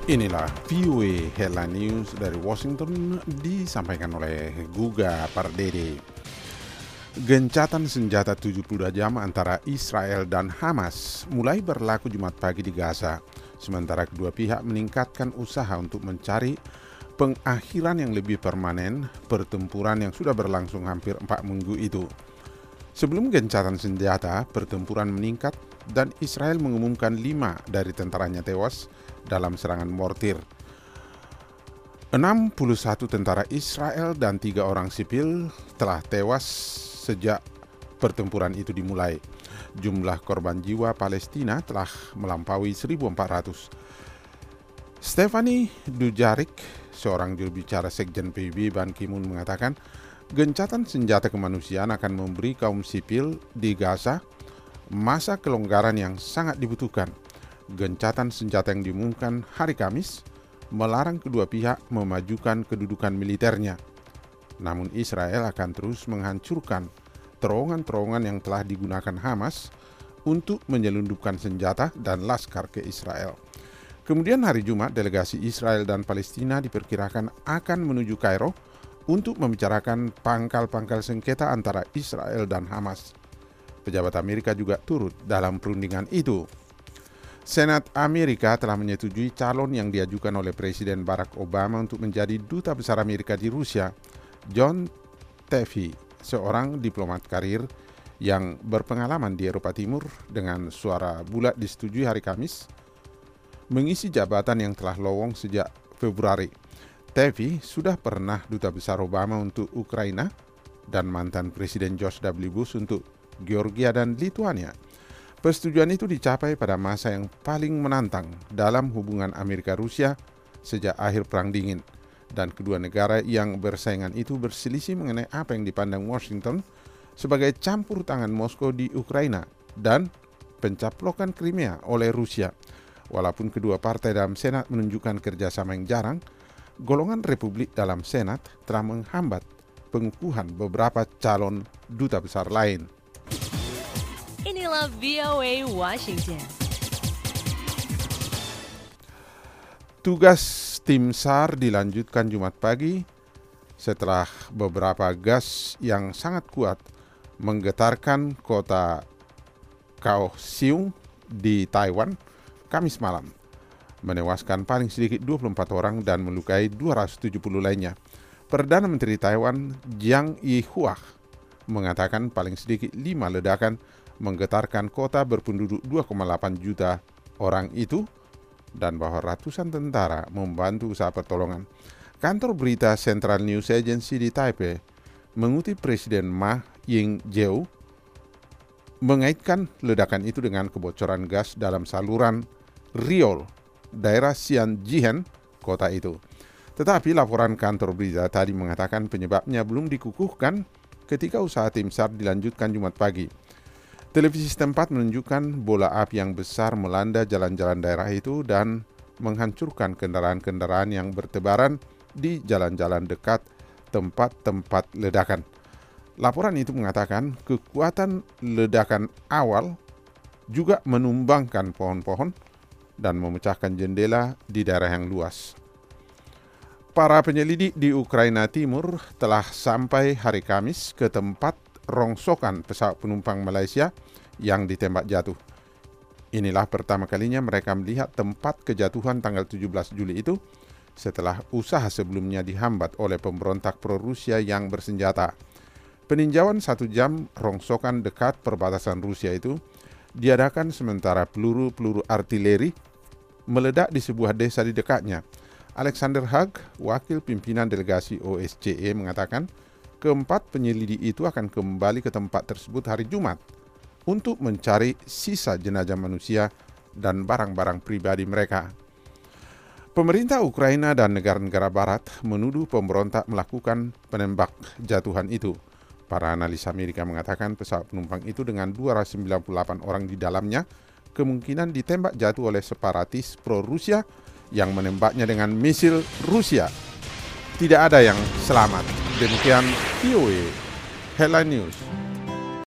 Inilah VOA Headline News dari Washington disampaikan oleh Guga Pardede. Gencatan senjata 72 jam antara Israel dan Hamas mulai berlaku Jumat pagi di Gaza, sementara kedua pihak meningkatkan usaha untuk mencari pengakhiran yang lebih permanen pertempuran yang sudah berlangsung hampir 4 minggu itu. Sebelum gencatan senjata, pertempuran meningkat dan Israel mengumumkan 5 dari tentaranya tewas dalam serangan mortir. 61 tentara Israel dan 3 orang sipil telah tewas sejak pertempuran itu dimulai. Jumlah korban jiwa Palestina telah melampaui 1.400. Stephanie Dujarric, seorang juru bicara Sekjen PBB Ban Ki-moon mengatakan, gencatan senjata kemanusiaan akan memberi kaum sipil di Gaza masa kelonggaran yang sangat dibutuhkan. Gencatan senjata yang diumumkan hari Kamis melarang kedua pihak memajukan kedudukan militernya. Namun Israel akan terus menghancurkan terowongan-terowongan yang telah digunakan Hamas untuk menyelundupkan senjata dan laskar ke Israel. Kemudian hari Jumat, delegasi Israel dan Palestina diperkirakan akan menuju Kairo untuk membicarakan pangkal-pangkal sengketa antara Israel dan Hamas. Pejabat Amerika juga turut dalam perundingan itu. Senat Amerika telah menyetujui calon yang diajukan oleh Presiden Barack Obama untuk menjadi duta besar Amerika di Rusia, John Tevi, seorang diplomat karir yang berpengalaman di Eropa Timur dengan suara bulat disetujui hari Kamis, mengisi jabatan yang telah lowong sejak Februari. Tevi sudah pernah duta besar Obama untuk Ukraina dan mantan Presiden George W. Bush untuk Georgia dan Lituania. Persetujuan itu dicapai pada masa yang paling menantang dalam hubungan Amerika-Rusia sejak akhir Perang Dingin, dan kedua negara yang bersaingan itu berselisih mengenai apa yang dipandang Washington sebagai campur tangan Moskow di Ukraina dan pencaplokan Crimea oleh Rusia. Walaupun kedua partai dalam Senat menunjukkan kerjasama yang jarang, golongan Republik dalam Senat telah menghambat pengukuhan beberapa calon duta besar lain. Inilah VOA Washington. Tugas tim SAR dilanjutkan Jumat pagi setelah beberapa gas yang sangat kuat menggetarkan kota Kaohsiung di Taiwan Kamis malam, menewaskan paling sedikit 24 orang dan melukai 270 lainnya. Perdana Menteri Taiwan Jiang Yihuah mengatakan paling sedikit 5 ledakan menggetarkan kota berpenduduk 2,8 juta orang itu dan bahwa ratusan tentara membantu usaha pertolongan. Kantor berita Central News Agency di Taipei mengutip Presiden Ma Ying-jeou mengaitkan ledakan itu dengan kebocoran gas dalam saluran Riol, daerah Xianjian, kota itu. Tetapi laporan kantor berita tadi mengatakan penyebabnya belum dikukuhkan ketika usaha tim SAR dilanjutkan Jumat pagi. Televisi setempat menunjukkan bola api yang besar melanda jalan-jalan daerah itu dan menghancurkan kendaraan-kendaraan yang bertebaran di jalan-jalan dekat tempat-tempat ledakan. Laporan itu mengatakan kekuatan ledakan awal juga menumbangkan pohon-pohon dan memecahkan jendela di daerah yang luas. Para penyelidik di Ukraina Timur telah sampai hari Kamis ke tempat rongsokan pesawat penumpang Malaysia yang ditembak jatuh. Inilah pertama kalinya mereka melihat tempat kejatuhan tanggal 17 Juli itu setelah usaha sebelumnya dihambat oleh pemberontak pro-Rusia yang bersenjata. Peninjauan 1 jam rongsokan dekat perbatasan Rusia itu diadakan sementara peluru-peluru artileri meledak di sebuah desa di dekatnya. Alexander Haig, wakil pimpinan delegasi OSCE, mengatakan keempat penyelidik itu akan kembali ke tempat tersebut hari Jumat untuk mencari sisa jenazah manusia dan barang-barang pribadi mereka. Pemerintah Ukraina dan negara-negara barat menuduh pemberontak melakukan penembak jatuhan itu. Para analis Amerika mengatakan pesawat penumpang itu dengan 298 orang di dalamnya kemungkinan ditembak jatuh oleh separatis pro-Rusia yang menembaknya dengan misil Rusia. Tidak ada yang selamat. Demikian VOA Headline News.